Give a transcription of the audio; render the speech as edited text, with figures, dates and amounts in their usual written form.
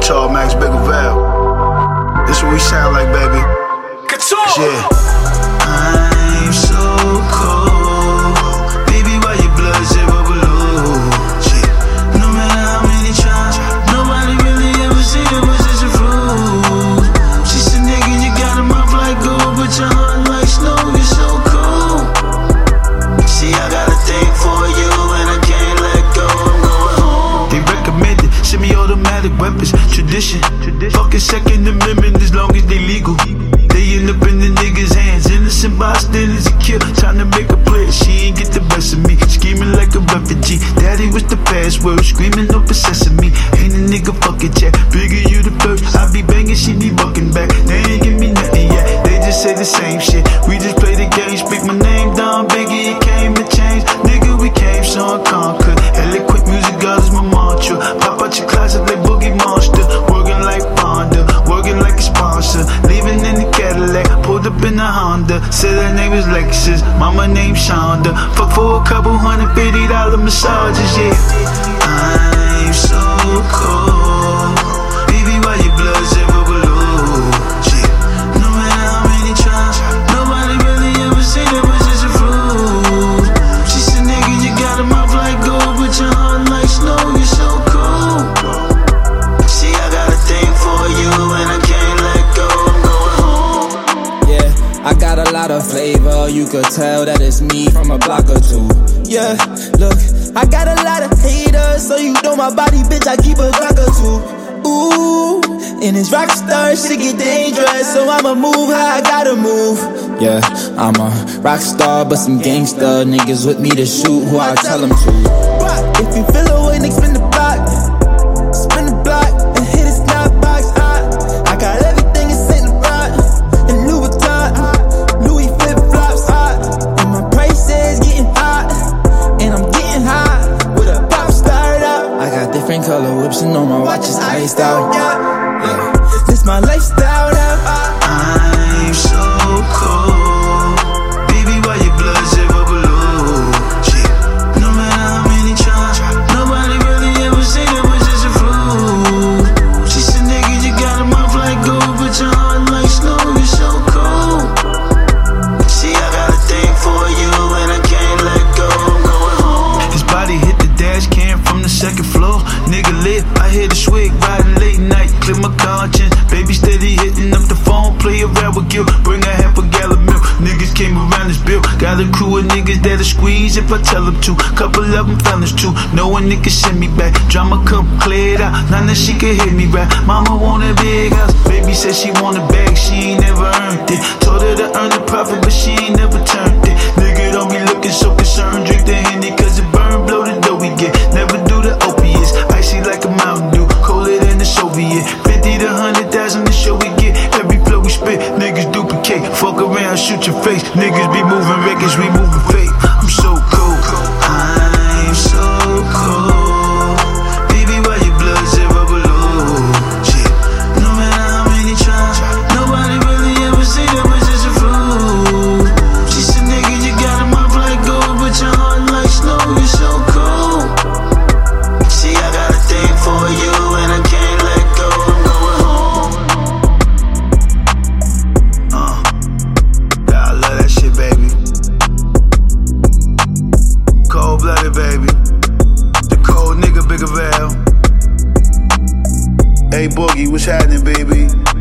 Charles Max Biggerville. This what we sound like, baby. Yeah. I'm so cold, baby. Why your blood zero below? Yeah. No matter how many times, nobody really ever seen it was just a fruit. She said, nigga, you got a mouth like gold, but your heart like snow. You're so cold. See, I got a thing for you, and I can't let go. I'm going home. They recommended semi-automatic weapons, tradition. Fucking Second Amendment as long as they legal. They end up in the niggas' hands. Innocent bystanders a kill, trying to make a play. She ain't get the best of me, scheming like a refugee. Daddy was the password, screaming up sesame. Ain't a nigga fucking chat, bigger you the first. I be banging, she be bucking back. They ain't give me nothing yet, they just say the same shit. We just play the game, speak my name down, Biggie, it came to change. Nigga, we came, so I conquered. Eloquent music, God is my mantra. Pop out your closet like Boogie Monster. Working like Fonda, working like a sponsor. Leaving in the Cadillac, pulled up in the Honda. Said her name was Lexus, mama named Shonda. Fuck for a couple $150 massages, yeah. I'm so cold, baby, why your blood zero below? Yeah. No matter how many times, nobody really ever seen it was just a fruit. She said, nigga, you got a mouth like gold, but your heart like snow. You're so cold. See, I got a thing for you, and I can't let go. I'm going home. Yeah, I got a lot of flavor, you could tell that it's me from a block or two. Yeah, look, I got a lot of haters, so you know my body, bitch, I keep a Glock or two. Ooh, and this rockstar shit get dangerous, so I'ma move how I gotta move. Yeah, I'm a rockstar, but some gangster niggas with me to shoot who I tell them to. If you feel away, nigga, spin the block, and hit a snap box. I got everything in Saint Laurent and Louis Vuitton, Louis flip flops hot, and my price is getting hot, and I'm getting high with a pop start up. I got different color whips and all my watches iced out. Yeah, this my lifestyle now. I'm so cold, baby, why your blood zero below? Yeah. No matter how many times, nobody really ever seen it was just a fruit. She said, nigga, you got a mouth like gold, but your heart like snow. You're so cold. See, I got a thing for you, and I can't let go. I'm going home. His body hit the dash cam from the second floor. Nigga lit, I hear the swig riding late night, clear my conscience. Baby steady hitting up the phone, play around with guilt, bring a half a gallon milk. Niggas came around this bill, got a crew of niggas that'll squeeze if I tell them to. Couple of them fellas too, no one nigga send me back. Drama come clear it out, now that she can hit me right. Mama want a big house, baby said she want a bag, she ain't never earned it. Told her to earn the profit, but she ain't never turned it. Nigga don't be looking so concerned, drink the Henny cause it burn, blow the dough we get. Never do the opiates, icy like a Mountain Dew, colder than the Soviet. 50 to 100,000 the show we get, every flow we spit, niggas duplicate. Fuck around, shoot your face, niggas be moving records, we moving fake. I'm so cold, I'm so cold, baby, why your blood zero below? Yeah. No matter how many times, nobody really ever seen it was just a fruit. She said, nigga, you got a mouth like gold, but your heart like snow. You're so cold. See, I got a thing for you, and I can't let go. I'm going home. Yeah, I love that shit, baby. Cold-blooded, baby. The cold nigga, Biggerville. Hey, Boogie, what's happening, baby?